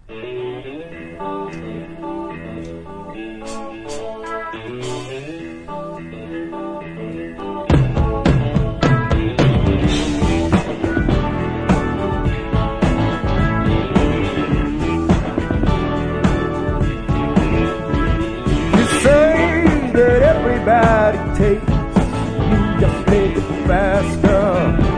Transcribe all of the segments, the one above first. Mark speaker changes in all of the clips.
Speaker 1: Everybody takes, you just take it faster.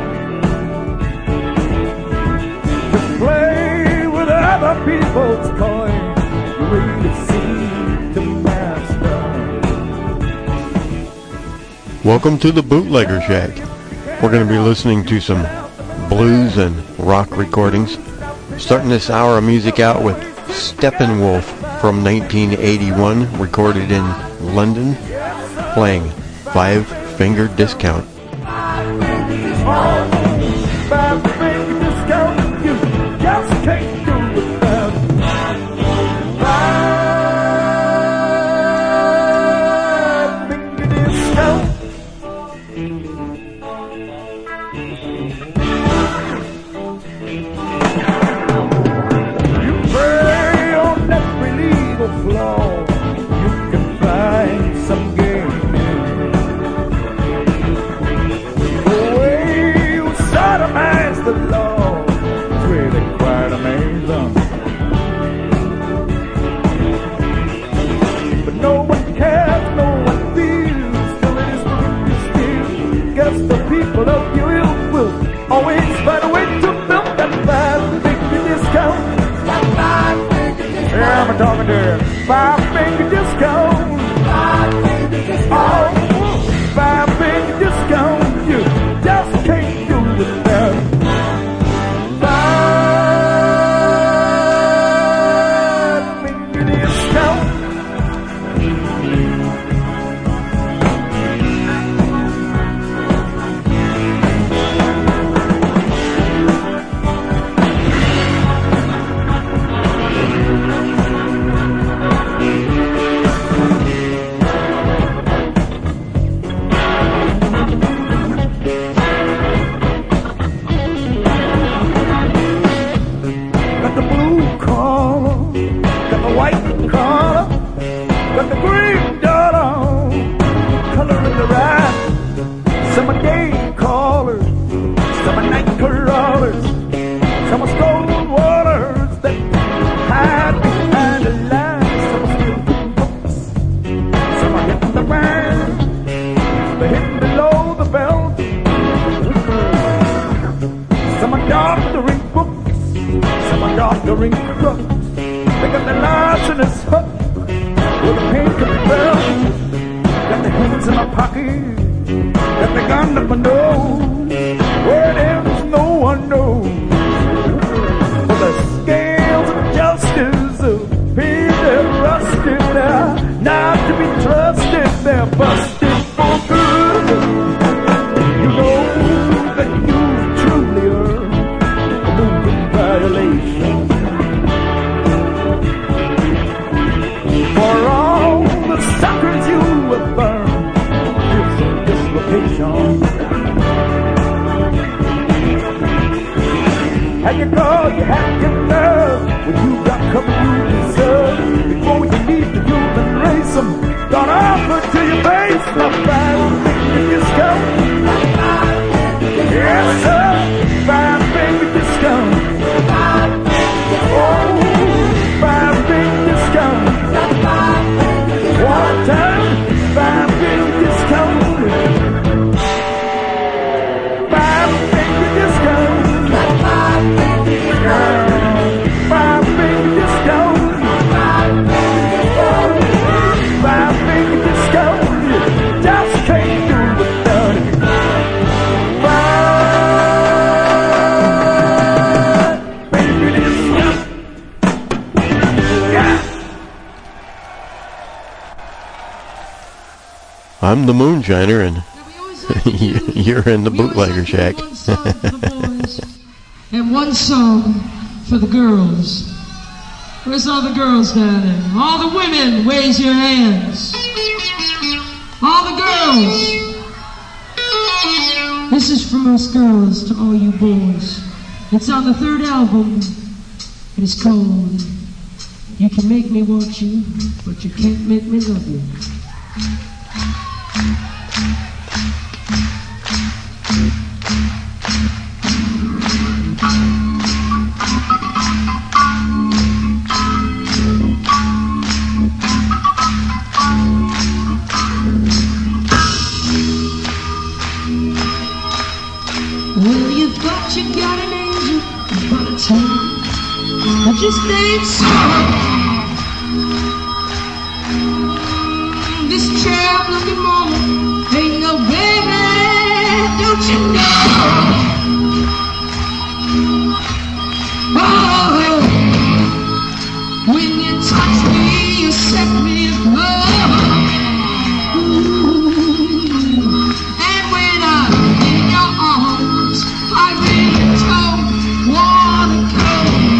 Speaker 1: To play with other people's coins, you really seem to master.
Speaker 2: Welcome to the Bootlegger Shack. We're going to be listening to some blues and rock recordings. Starting this hour of music out with Steppenwolf from 1981, recorded in London, playing Five Finger Discount.
Speaker 1: Five finger discount, you just can't do without. Five finger discount. You pray on every legal flaw, you can find some game. Sodomize the law, it's really quite amazing. But no one cares, no one feels, till it is still. Guess the people of your ill will always find a way to milk that 5 finger discount. Yeah, I'm talking to you. 5 finger discount. 5 finger discount. Oh, 5 finger discount. You just can't do without. 5 finger discount. Got the green dot on, color in the right. Some are day callers, some are night crawlers, some are stolen waters that hide behind the lines. Some are still books, some are hitting the ground, they're hitting below the belt. Some are doctoring books, some are doctoring crooks. They got their lives in this hut where the pain can be felt. Got the hands in my pocket, got the gun up my nose. Where it ends, no one knows. But the scales of justice appear they're rusted now, not to be trusted. They're busted for good. You know that you truly are a moving violation. For all the suckers you have burned, it's a dislocation. Had you call, you had your nerve, when you got cover you deserve. Before you leave the human race, I'm gonna offer to your face a 5 finger discount. Yes, sir, 5 finger discount. Oh, 5 finger discount. One time, 5 finger discount. 5 finger discount. 5 finger discount. 5 finger discount. Just can't do without it. 5 finger discount. Yeah.
Speaker 2: I'm the Moonshiner, and you're in the Bootlegger Shack.
Speaker 3: And one song for the girls. Where's all the girls down there? All the women, raise your hands. All the girls. This is from us girls to all you boys. It's on the 3rd album, It is called You Can Make Me Want You, but You Can't Make Me Love You. Well, you thought you got an angel, but it's hard. I just ain't so. This child-looking woman ain't no baby, don't you know? Oh, when you touch me, you set me aglow. And when I'm in your arms, I really don't wanna go.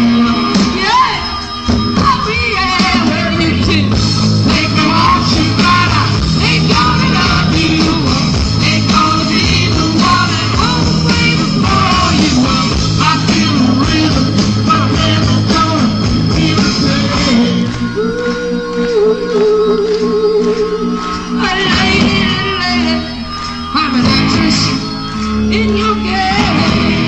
Speaker 3: In your game,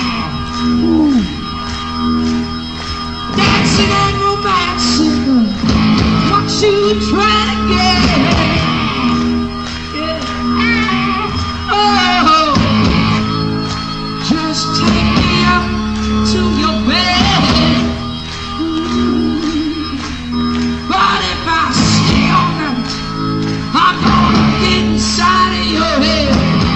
Speaker 3: dancing and romancing, what you trying to get? Yeah. Oh, just take me up to your bed. But if I stay all night, I'm gonna get inside of your head.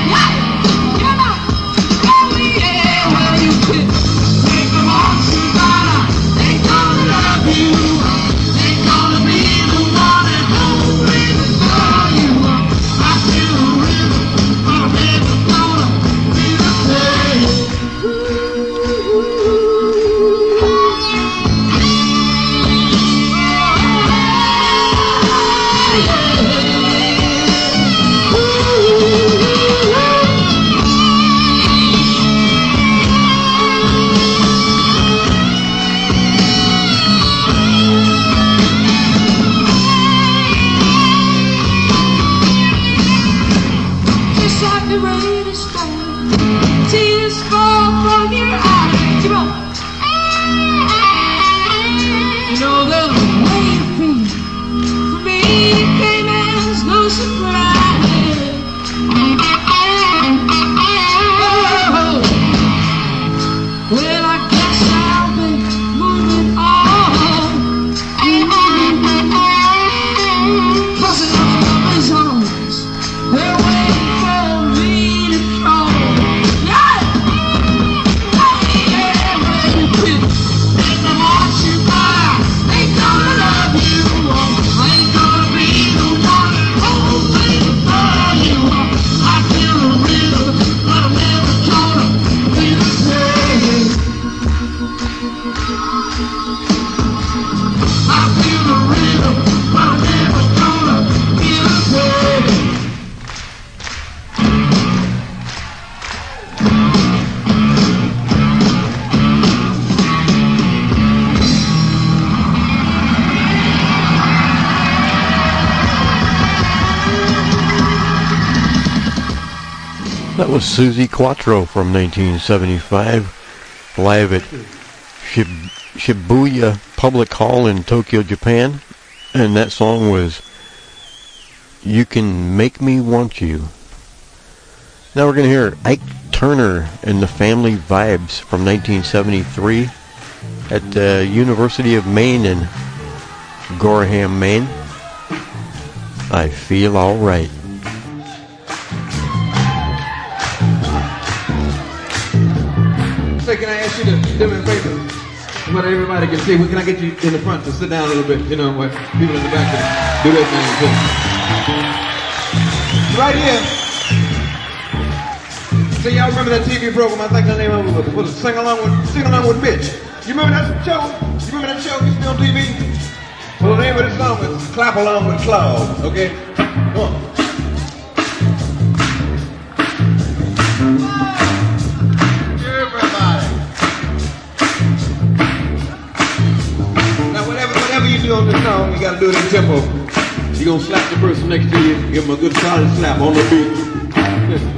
Speaker 2: That was Suzi Quatro from 1975, live at Shibuya Public Hall in Tokyo, Japan. And that song was You Can Make Me Want You. Now we're going to hear Ike Turner and the Family Vibes from 1973 at the University of Maine in Gorham, Maine. I Feel Alright.
Speaker 4: Say, can I ask you to do me a favor? What everybody can see. Can I get you in the front to sit down a little bit? You know, where people in the back can do their thing too. Right here. So y'all remember that TV program? I think the name of it was Sing Along with Mitch. You remember that show? You remember that show used to be on TV? Well, the name of the song is Clap Along with Claude. Okay, come on. on this song, you gotta do it in tempo. You gonna slap the person next to you, give him a good solid slap on the beat. Listen.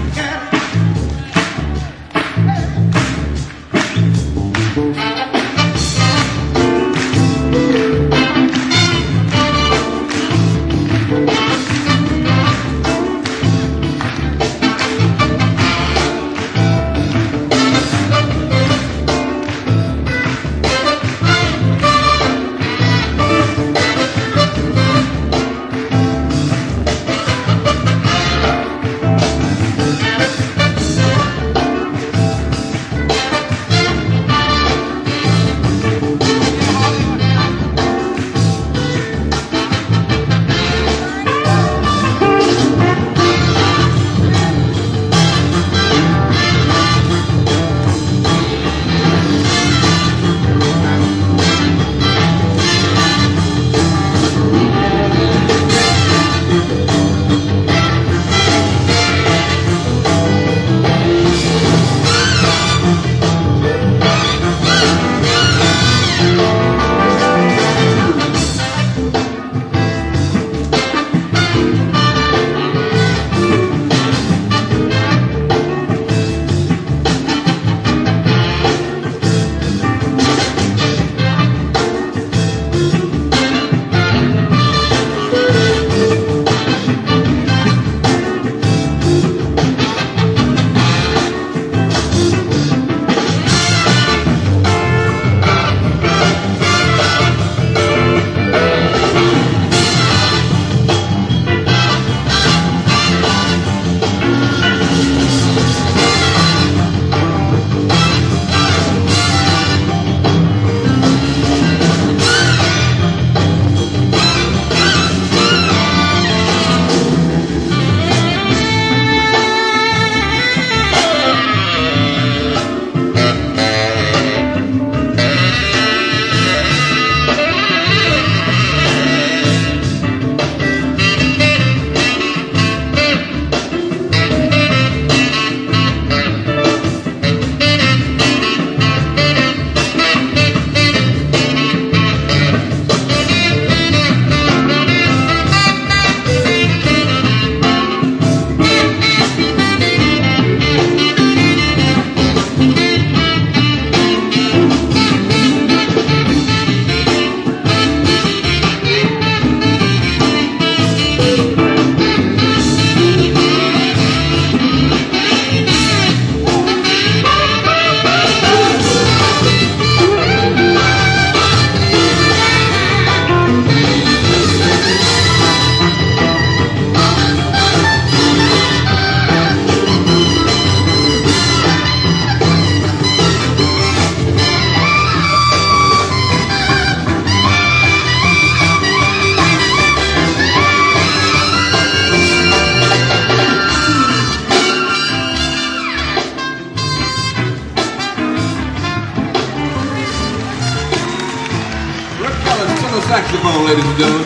Speaker 4: Saxophone, ladies and gentlemen.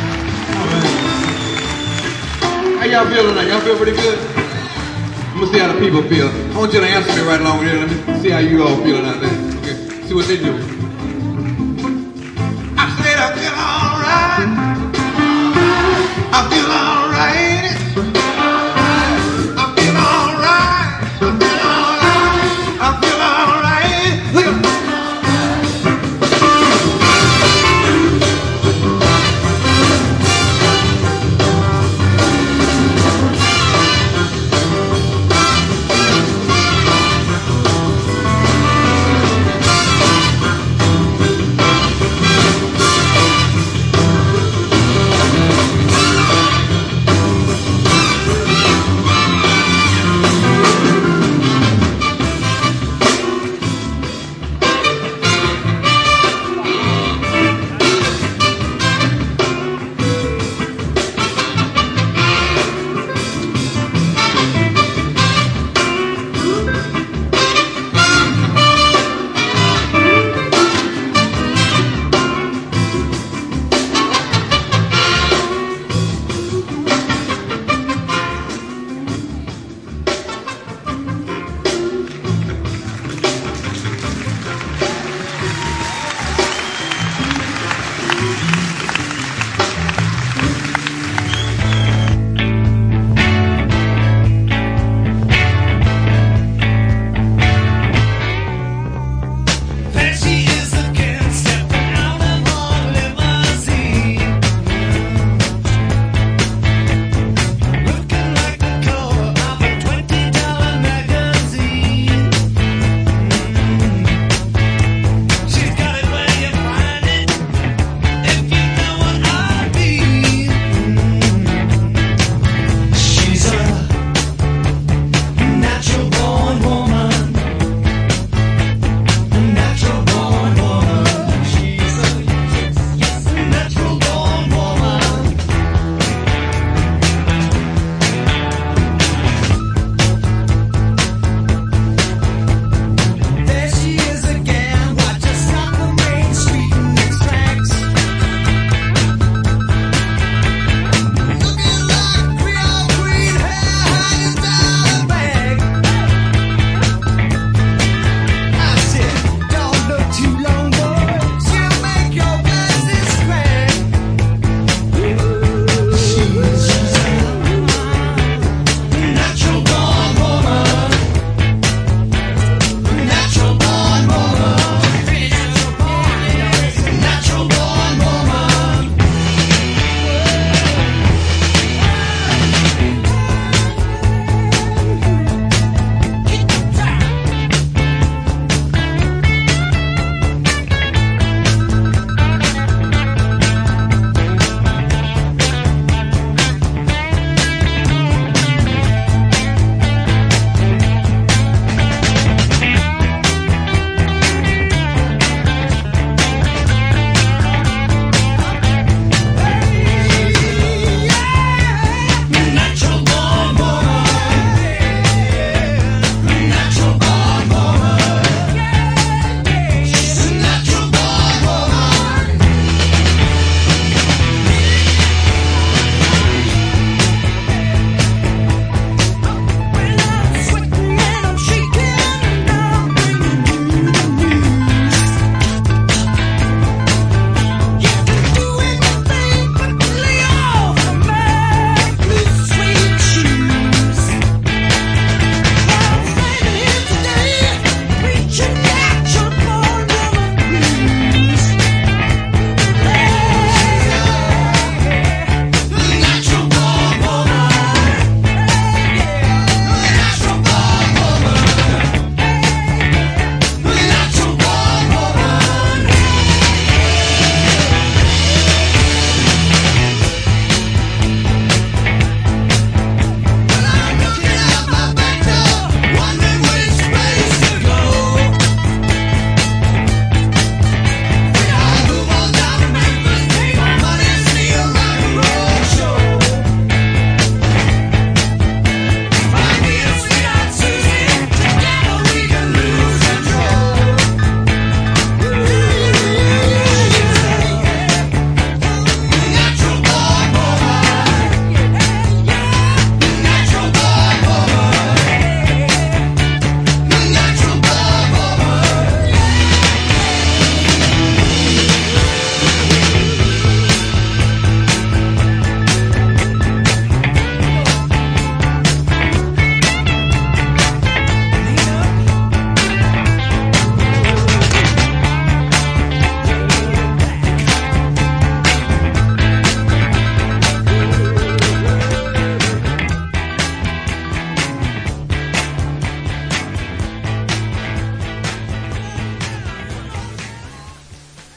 Speaker 4: How y'all feel tonight? Y'all feel pretty good? I'm gonna see how the people feel. I want you to answer me right along with here. Let me see how you all feeling out there. Okay, see what they do. I said I feel alright. I feel alright. I feel alright. I feel alright. I feel alright. Look at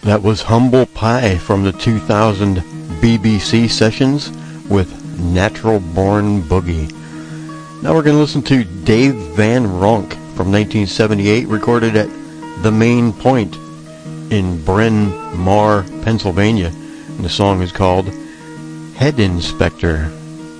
Speaker 2: That was Humble Pie from the 2000 BBC sessions with Natural Born Boogie. Now we're going to listen to Dave Van Ronk from 1978, recorded at The Main Point in Bryn Mawr, Pennsylvania. And the song is called Head Inspector.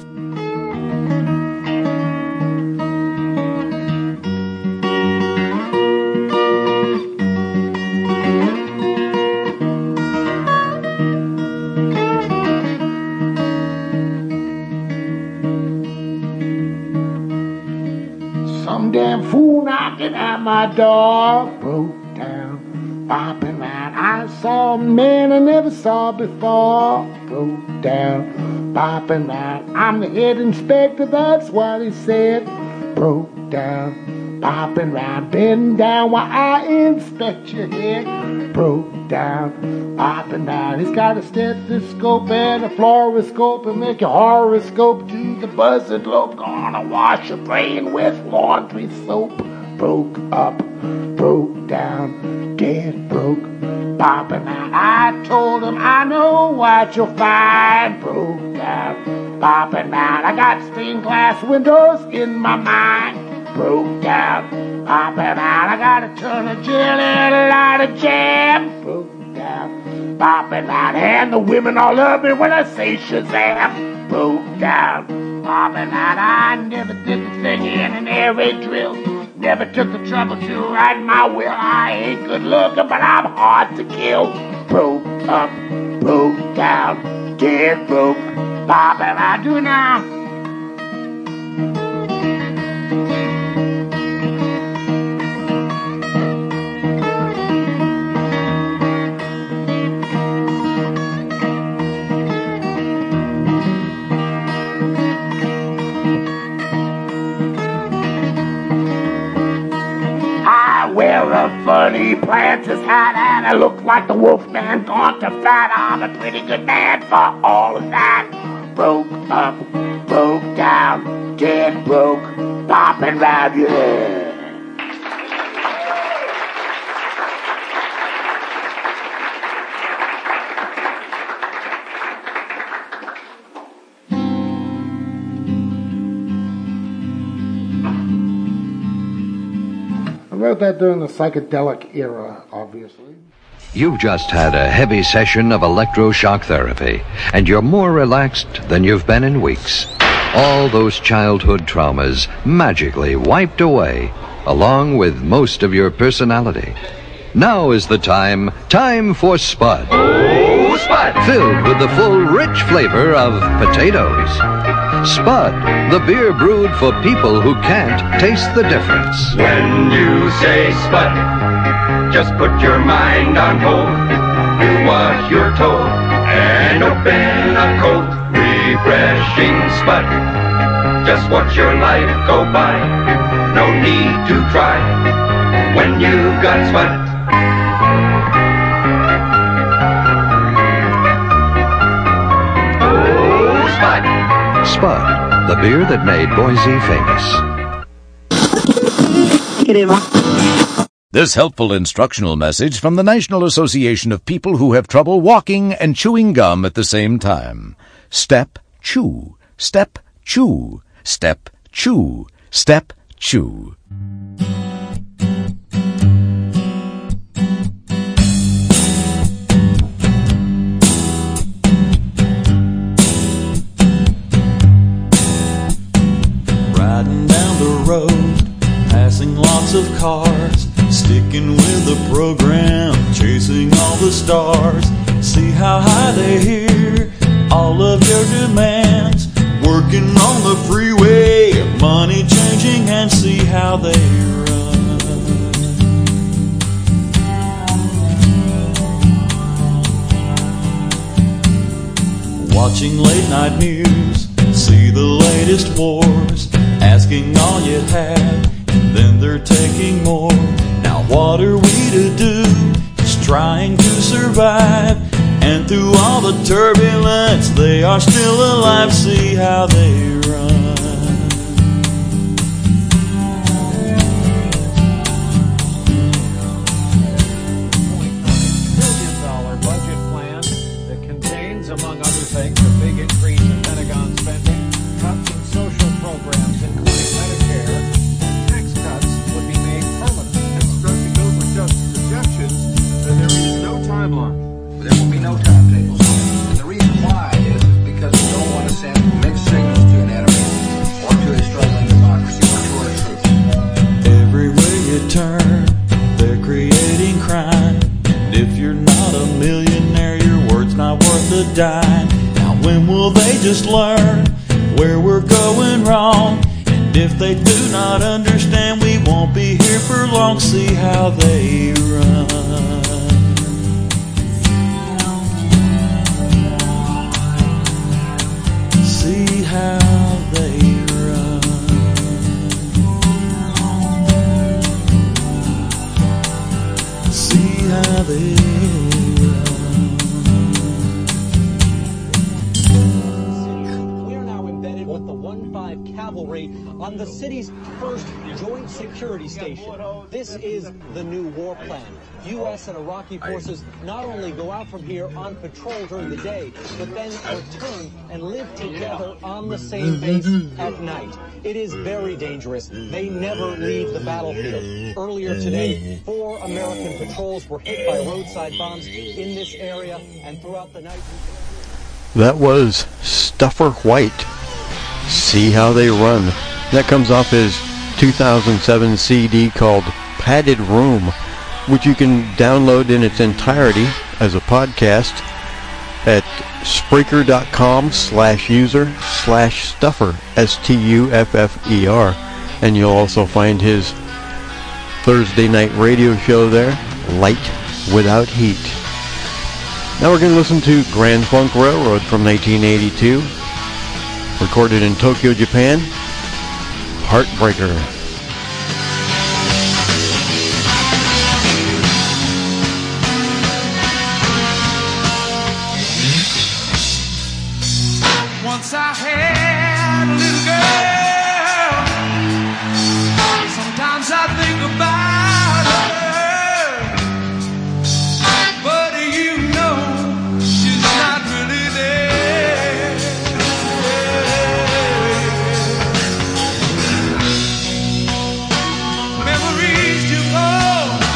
Speaker 5: My door broke down, bopping out. I saw a man I never saw before. Broke down, bopping out. I'm the head inspector, that's what he said. Broke down, bopping round, bend down while I inspect your head. Broke down, bopping down. He's got a stethoscope and a fluoroscope and make your horoscope to the buzzard lobe. Gonna wash your brain with laundry soap. Broke up, broke down, dead broke, bopping out. I told him I know what you'll find. Broke down, bopping out. I got stained glass windows in my mind. Broke down, bopping out. I got a ton of jelly and a lot of jam. Broke down, bopping out. And the women all love me when I say Shazam. Broke down, bopping out. I never did the thing in an air raid drill. Never took the trouble to write my will. I ain't good looking, but I'm hard to kill. Broke up, broke down, dead broke. Bob, and I do now. Wear a funny planter's hat and I look like the wolfman gone to fat. I'm a pretty good man for all of that. Broke up, broke down, dead broke, bopping round, yeah. I wrote that during the psychedelic era, obviously.
Speaker 6: You've just had a heavy session of electroshock therapy, and you're more relaxed than you've been in weeks. All those childhood traumas magically wiped away, along with most of your personality. Now is the time for Spud.
Speaker 7: Oh, Spud!
Speaker 6: Filled with the full, rich flavor of potatoes. Spud, the beer brewed for people who can't taste the difference.
Speaker 7: When you say Spud, just put your mind on hold. Do what you're told and open a cold, refreshing Spud. Just watch your life go by. No need to try when you've got Spud. Oh, Spud!
Speaker 6: Spud, the beer that made Boise famous.
Speaker 8: This helpful instructional message from the National Association of People Who Have Trouble Walking and Chewing Gum at the Same Time. Step, chew. Step, chew. Step, chew. Step, chew.
Speaker 9: Riding down the road, passing lots of cars, sticking with the program, chasing all the stars. See how high they hear all of your demands, working on the freeway, money changing hands. See how they run. Watching late night news, see the latest wars, asking all you had, and then they're taking more. Now what are we to do? Just trying to survive, and through all the turbulence, they are still alive. See how they run. $1 billion
Speaker 10: But there will be no timetables. And the reason why is because we don't want to send mixed signals to an enemy or to a struggling democracy or to our troops.
Speaker 9: Everywhere you turn, they're creating crime. And if you're not a millionaire, your word's not worth a dime. Now when will they just learn where we're going wrong? And if they do not understand, we won't be here for long. See how they run. See how they run. See how they run.
Speaker 11: We are now embedded with the 1-5 Cavalry on the city's first joint security station. This is the new war plan. U.S. and Iraqi forces not only go out from here on patrol during the day, but then return and live together on the same base at night. It is very dangerous. They never leave the battlefield. Earlier today, 4 American patrols were hit by roadside bombs in this area, and throughout the night...
Speaker 2: That was Stuffer White. See How They Run. That comes off his 2007 CD called Padded Room, which you can download in its entirety as a podcast at Spreaker.com/user/Stuffer, Stuffer. And you'll also find his Thursday night radio show there, Light Without Heat. Now we're going to listen to Grand Funk Railroad from 1982, recorded in Tokyo, Japan, Heartbreaker.
Speaker 1: Once I had a little girl. Sometimes I think about her, but you know she's not really there. Memories do go,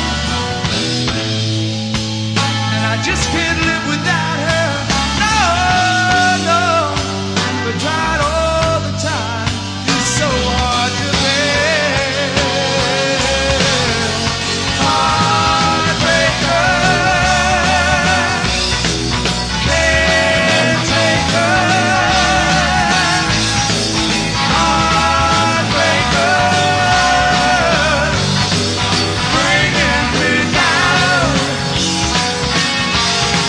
Speaker 1: and I just can't live without her. No, no. We tried all the time. It's so hard to bear. Heartbreaker, can't take her. Heartbreaker, bringing me down.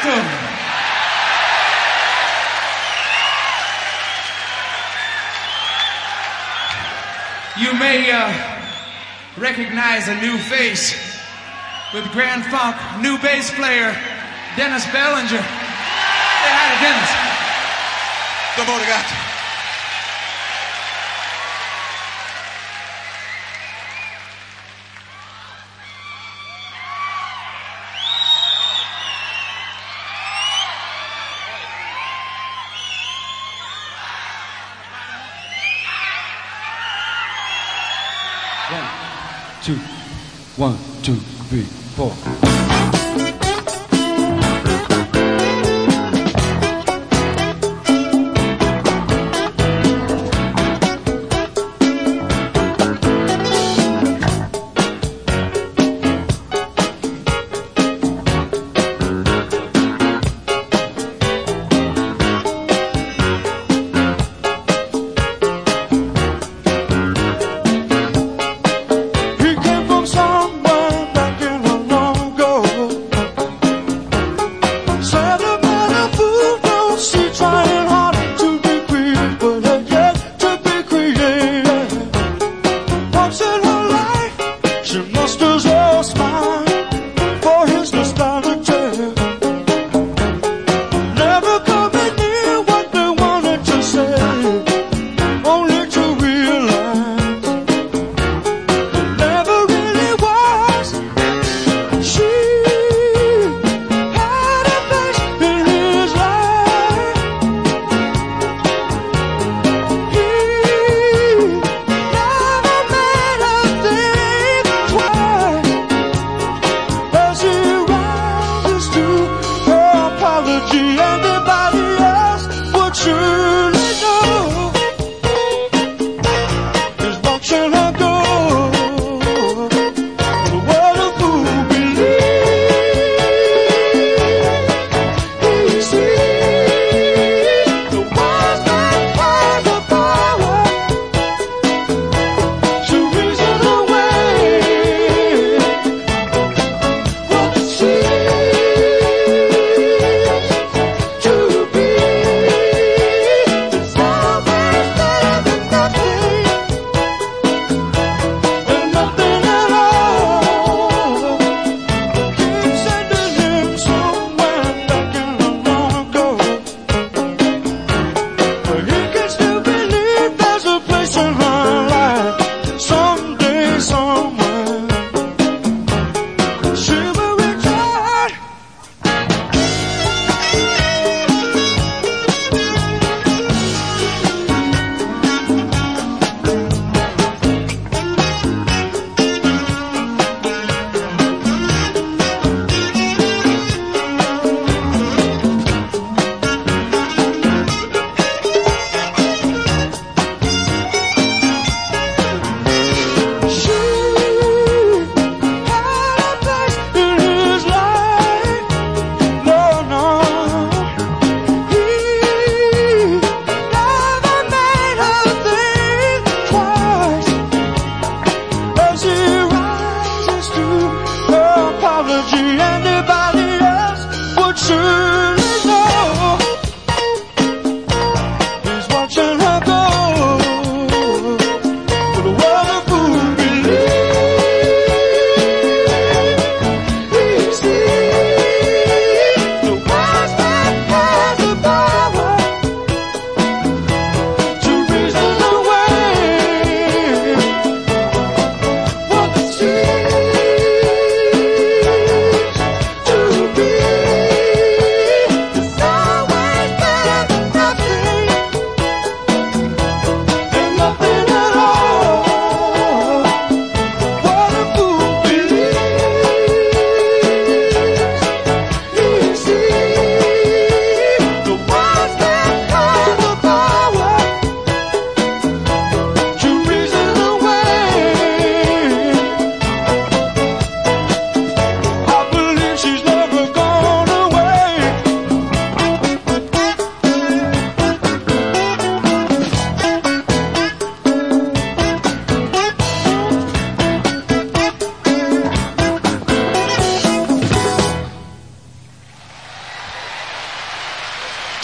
Speaker 12: Seattle. You may recognize a new face with Grand Funk new bass player Dennis Bellinger. Say hi to Dennis.
Speaker 4: Domo ragazzi.
Speaker 13: One, two, three, four.
Speaker 1: He came from somewhere back in a long ago.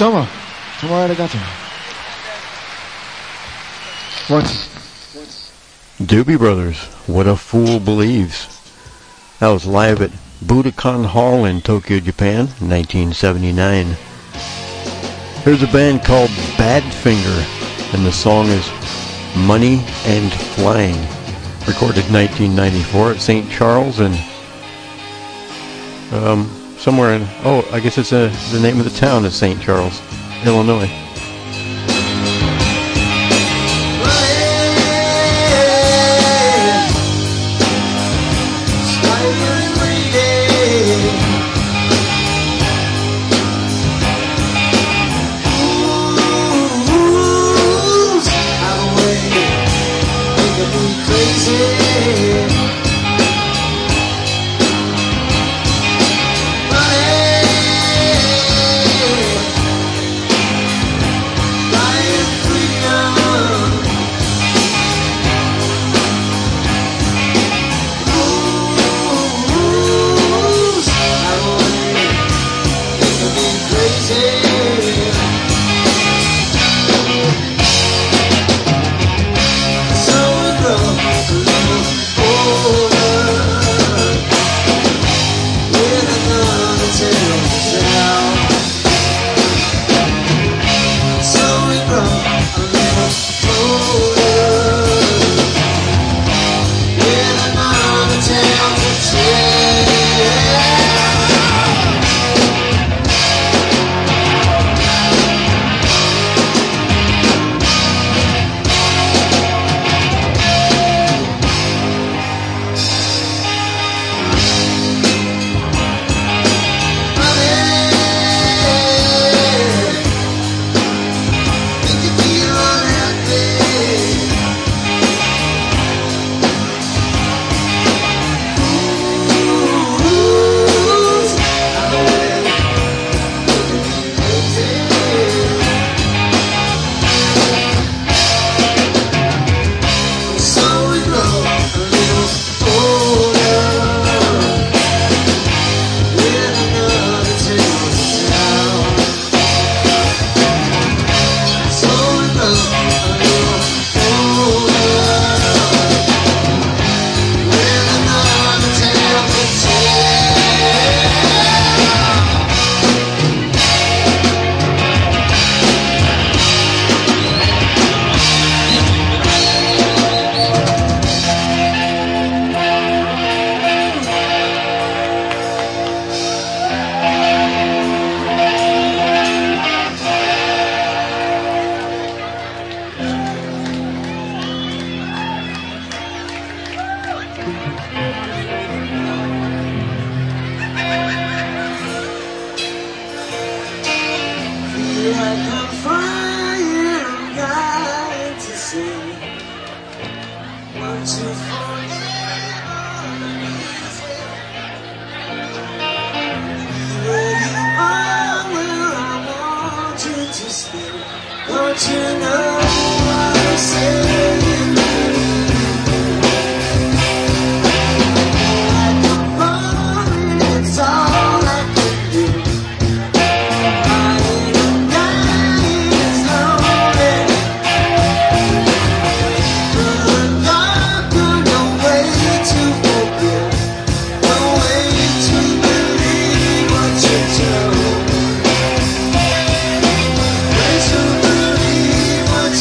Speaker 5: Toma arigato. What?
Speaker 2: Doobie Brothers, What a Fool Believes. That was live at Budokan Hall in Tokyo, Japan, 1979. Here's a band called Badfinger, and the song is Money and Flying. Recorded 1994 at St. Charles and somewhere in, I guess it's the name of the town is St. Charles, Illinois.
Speaker 14: What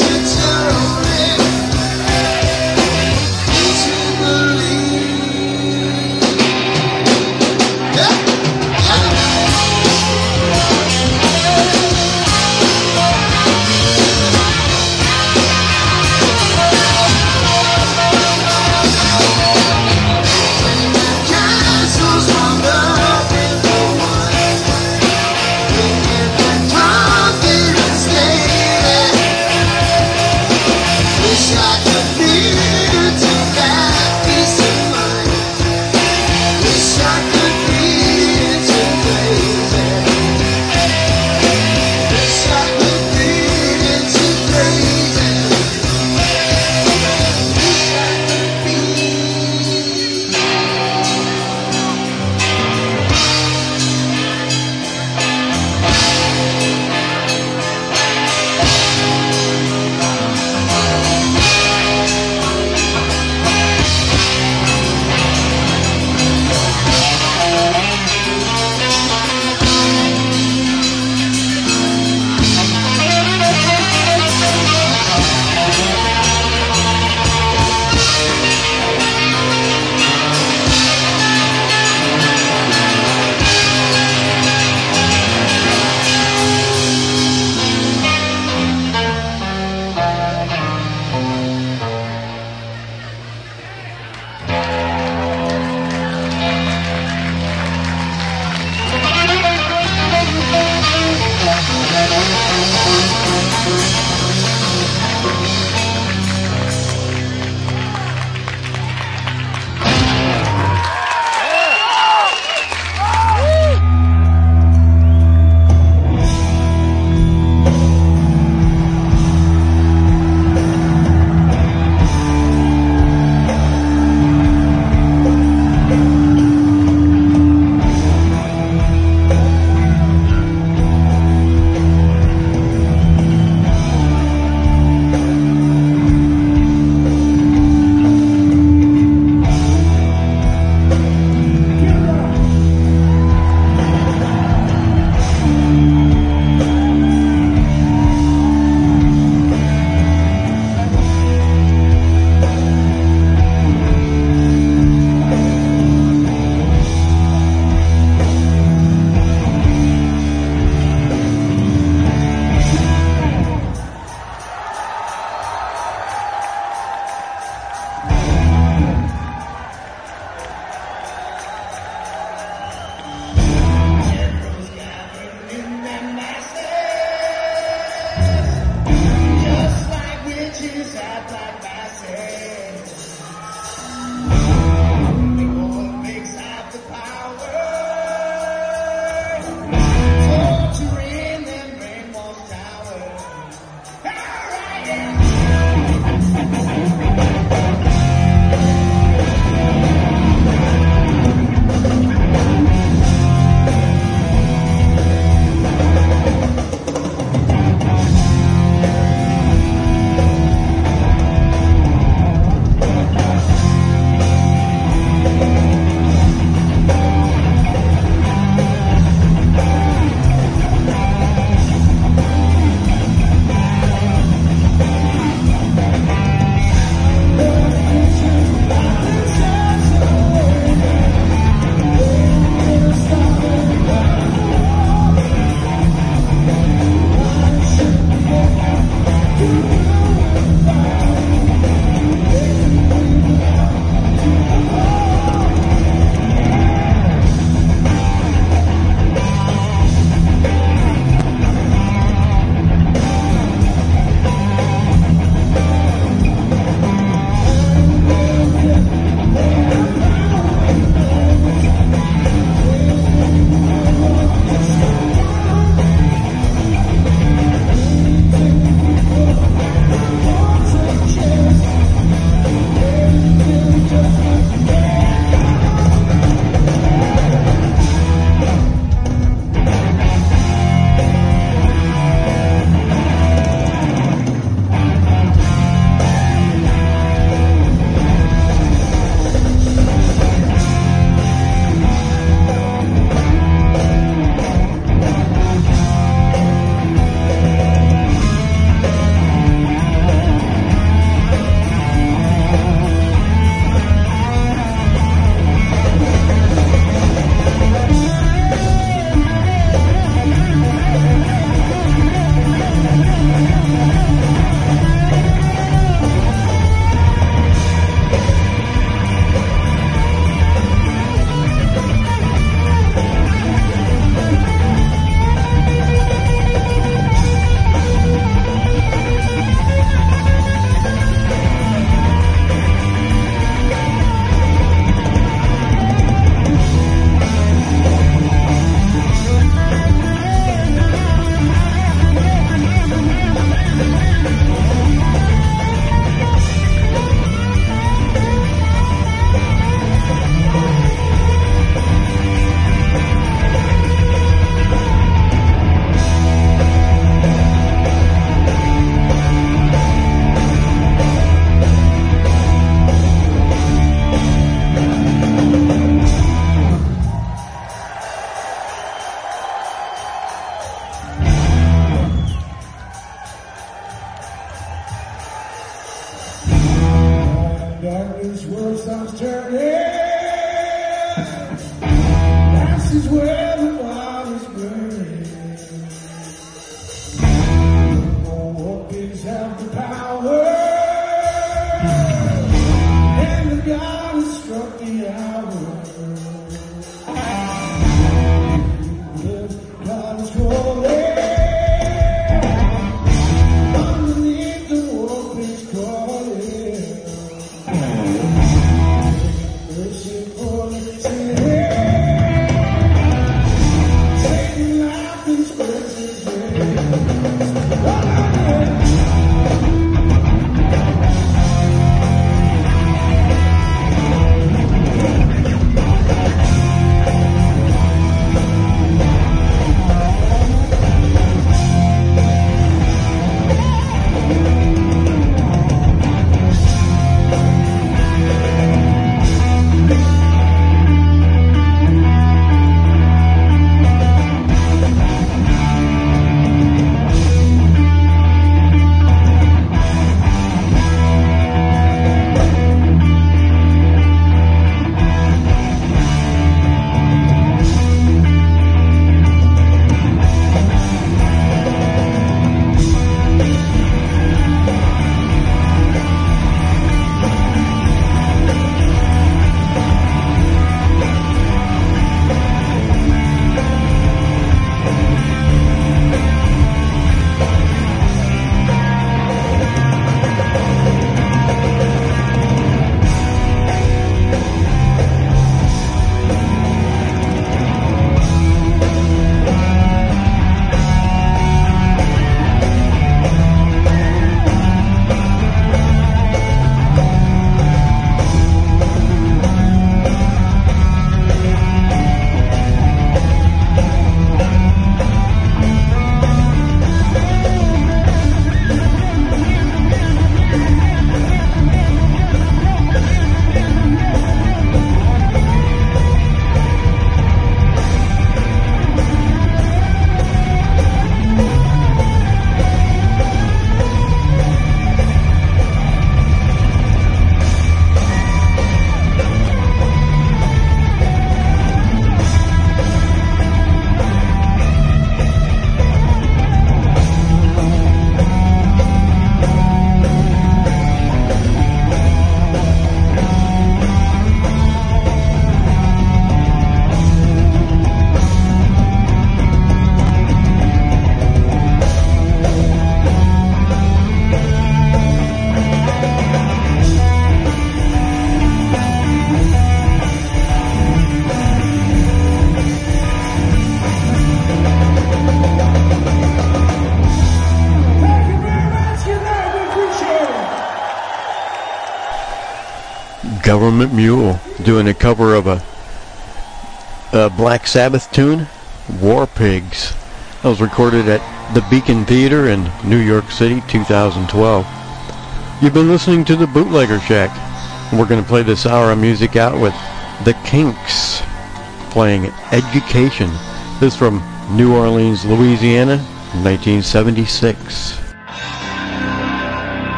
Speaker 2: Government Mule doing a cover of a Black Sabbath tune, War Pigs. That was recorded at the Beacon Theater in New York City, 2012. You've been listening to the Bootlegger Shack. We're going to play this hour of music out with the Kinks playing Education. This is from New Orleans, Louisiana, 1976.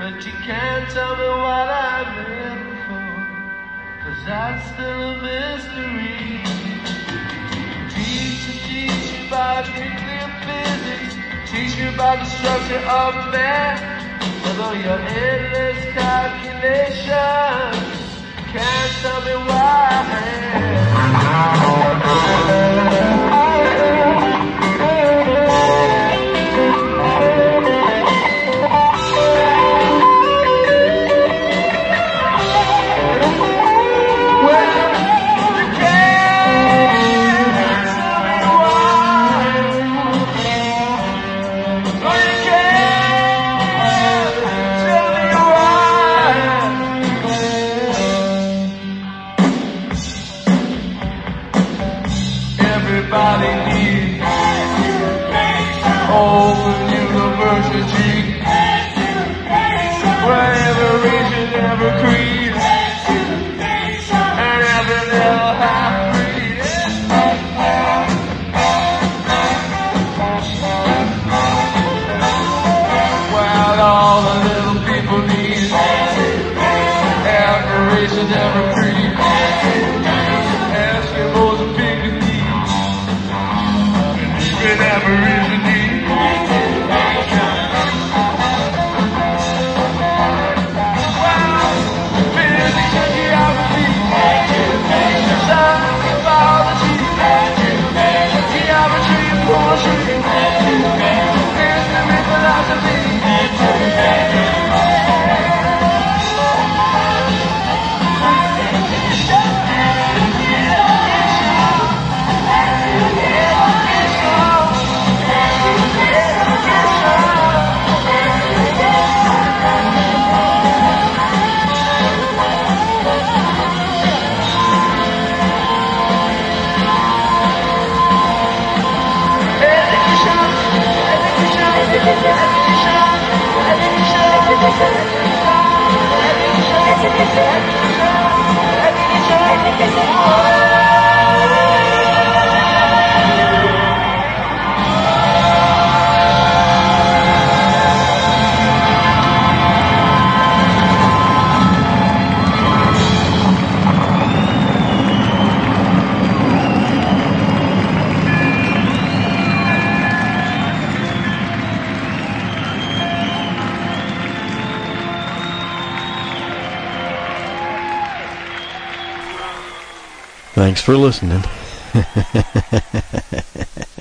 Speaker 14: But you can't tell me what I'm living for, 'cause that's still a mystery. Teach you about nuclear physics, teach you about the structure of man. Although your endless calculations can't tell me why. Everybody needs open university, where every region, every creed, and every little half-breed. Well, all the little people need every race and every creed. Eskimos and Pygmies, and every reason need. Well, physics and geography, science and biology, geometry and poetry, history and philosophy.
Speaker 2: Thanks for listening.